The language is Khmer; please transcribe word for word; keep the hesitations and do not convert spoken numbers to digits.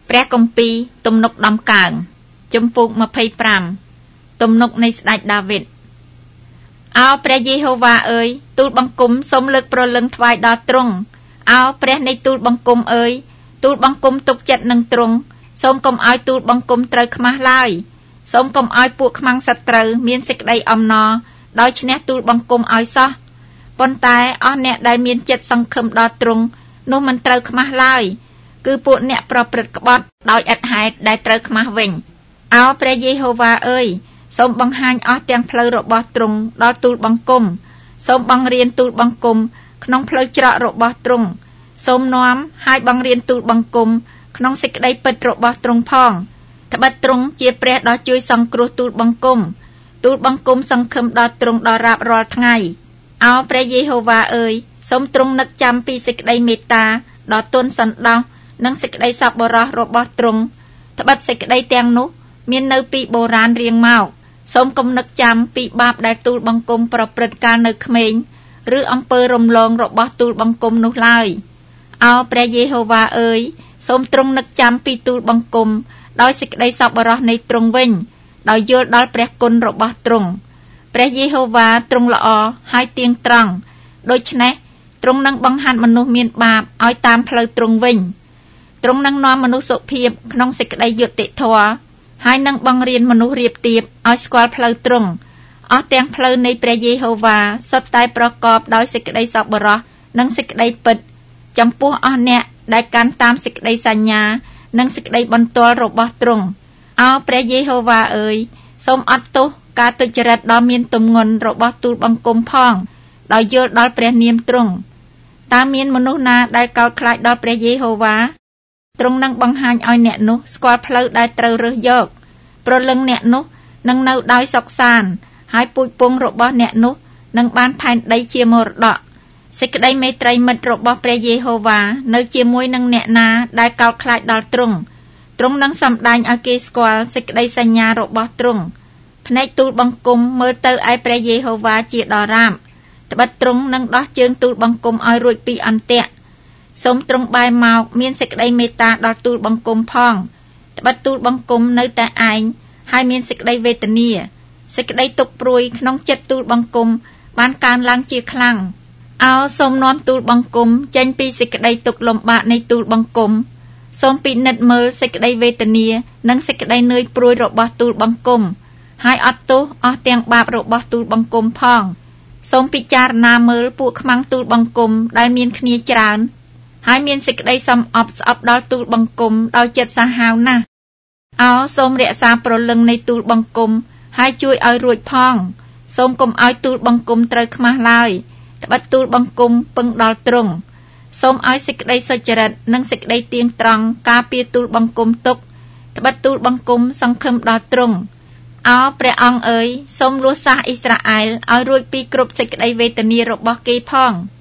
ព្រះគម្ពីរទំនុកដំកើងជំពូកยี่สิบห้าទំនុកនៃស្ដេចដាវីតអោព្រះយេហូវ៉ាអើយទូលបង្គំសូមលើកប្រលឹងថ្វាយដល់ទ្រង់អោព្រះនៃទូលបង្គំអើយទូលបង្គំទុកចិត្តនឹងទ្រង់សូមកុំឲ្យទូលបង្គំត្រូវខ្មាស់ឡើយសូមកុំឲ្យពួកខ្មាំងសត្រូវមានសេចក្តីអំណរដោយឈ្នះទូលបង្គំឲ្យសោះប៉ុន្តែអស់អ្នកដែលមានចិត្តសង្ឃឹមដល់ទ្រង់នោះមិនត្រូវខ្មាស់ឡើយគឺពួកអ្នកប្រព្រឹត្តក្បត់ដោយឥតហេតុដែលត្រូវខ្មាស់វិញអោព្រះយេហូវ៉ាអើយសូមបង្ហាញអស់ទាំងផ្លូវរបស់ទ្រង់ដល់ទូលបង្គំសូមបង្រៀនទូលបង្គំក្នុងផ្លូវច្រករបស់ទ្រង់សូមនាំឲ្យបង្រៀនទូលបង្គំក្នុងសេចក្តីពិតរបស់ទ្រង់ផងត្បិតទ្រង់ជាព្រះដ៏ជួយសង្គ្រោះទូលបង្គំទូលបង្គំសង្ឃឹមដល់ទ្រង់ដល់រាបរាល់ថ្ងៃអោព្រះយេហូវ៉ាអើយសូមទ្រង់នឹកចាំពីសេចក្តីមេត្តាដ៏ទន់សន្តោសនិងសេចក្តីសប្បុរសរបស់ទ្រង់ត្បិតសេចក្តីទាំងនោះមាននៅពីបុរាណរៀងមកសូមគំនឹកចាំពីបាបដែលទូលបង្គំប្រព្រឹត្តកាលនៅក្មេងឬអំពើរំលងរបស់ទូលបង្គំនោះឡើយអោព្រះយេហូវ៉ាអើយសូមទ្រង់នឹកចាំពីទូលបង្គំដោយសេចក្តីសប្បុរសនៃទ្រង់វិញដោយយល់ដល់ព្រះគុណរបស់ទ្រង់ព្រះយេហូវ៉ាទ្រង់ល្អហើយទៀងត្រង់ដូច្នេះទ្រង់នឹងបង្ហាត់មនុស្សមានបាបឲ្យតាមផ្លូវទ្រង់វិញទ្រង់នឹងនាំមនុស្សសុភាពក្នុងសេចក្តីយុត្តិធម៌ហើយនឹងបង្រៀនមនុស្សរៀបទៀបឲ្យស្គាល់ផ្លូវទ្រង់អស់ទាំងផ្លូវនៃព្រះយេហូវ៉ាសុទ្ធតែប្រកបដោយសេចក្តីសប្បុរសនិងសេចក្តីពិតចំពោះអស់អ្នកដែលកាន់តាមសេចក្តីសញ្ញានិងសេចក្តីបន្ទាល់របស់ទ្រង់អោព្រះយេហូវ៉ាអើយសូមអត់ទោសការទុច្ចរិតដ៏មានទម្ងន់របស់ទូលបង្គំផងដោយយល់ដល់ព្រះនាមទ្រង់តើមានមនុស្សណាដែលកោតខ្លាចដល់ព្រះយេហូវ៉ាទ្រង់នឹងបង្ហាញឲ្យអ្នកនោះស្គាល់ផ្លូវដែលត្រូវរើសយកព្រលឹងអ្នកនោះនឹងនៅដោយសុខសាន្តហើយពូជពង្សរបស់អ្នកនោះនឹងបានផែនដីជាមរតកសេចក្តីមេត្រីមិត្តរបស់ព្រះយេហូវ៉ានៅជាមួយនឹងអ្នកណាដែលកោតខ្លាចដល់ទ្រង់ទ្រង់នឹងសម្ដែងឲ្យគេស្គាល់សេចក្តីសញ្ញារបស់ទ្រង់ភ្នែកទូលបង្គំមើលទៅឯព្រះយេហូវ៉ាជាដរាបត្បិតទ្រង់នឹងដោះជើងទូលបង្គំឲ្យរួចពីអន្ទាក់សូមទ្រង់បែរមកមានសេចក្តីមេត្តាដល់ទូលបង្គំផងត្បិតទូលបង្គំនៅតែឯងហើយមានសេចក្តីវេទនាសេចក្តីទុក្ខព្រួយក្នុងចិត្តទូលបង្គំបានកើនឡើងជាខ្លាំងអោសូមនាំទូលបង្គំចេញពីសេចក្តីទុក្ខលំបាកនៃទូលបង្គំសូមពិនិត្យមើលសេចក្តីវេទនានិងសេចក្តីនឿយព្រួយរបស់ទូលបង្គំហើយអត់ទោសអស់ទាំងបាបរបស់ទូលបង្គំផងសូមពិចារណាមើលពួកខ្មាំងទូលបង្គំដែលមានគ្នាច្រើនហើយមានសេចក្តីសំអប់ស្អប់ដល់ទូលបង្គំដោយចិត្តសាហាវណាស់អោសូមរក្សាប្រលឹងនៃទូលបង្គំហើយជួយឲ្យរួចផងសូមកុំឲ្យទូលបង្គំត្រូវខ្មាស់ឡើយត្បិតទូលបង្គំពឹងដល់ទ្រង់សូមឲ្យសេចក្តីសុចរិតនិងសេចក្តីទៀងត្រង់ការពារទូលបង្គំទុកត្បិតទូលបង្គំសង្ឃឹមដល់ទ្រង់អោព្រះអង្គអើយសូមលួសសាសអ៊ីស្រាអែលឲ្យរួចពីគ្រប់សេចក្តីវេទនារបស់គេផង